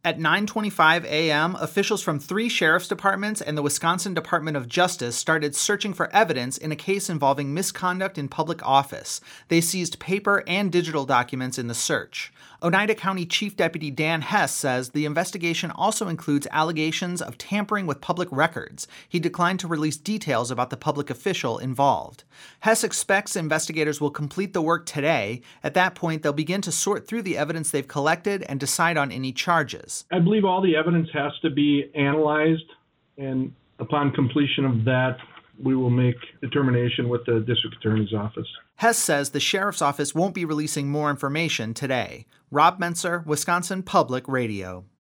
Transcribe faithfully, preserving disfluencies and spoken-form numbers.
At nine twenty-five a.m., officials from three sheriff's departments and the Wisconsin Department of Justice started searching for evidence in a case involving misconduct in public office. They seized paper and digital documents in the search. Oneida County Chief Deputy Dan Hess says the investigation also includes allegations of tampering with public records. He declined to release details about the public official involved. Hess expects investigators will complete the work today. At that point, they'll begin to sort through the evidence they've collected and decide on any charges. I believe all the evidence has to be analyzed, and upon completion of that, we will make determination with the district attorney's office. Hess says the sheriff's office won't be releasing more information today. Rob Menser, Wisconsin Public Radio.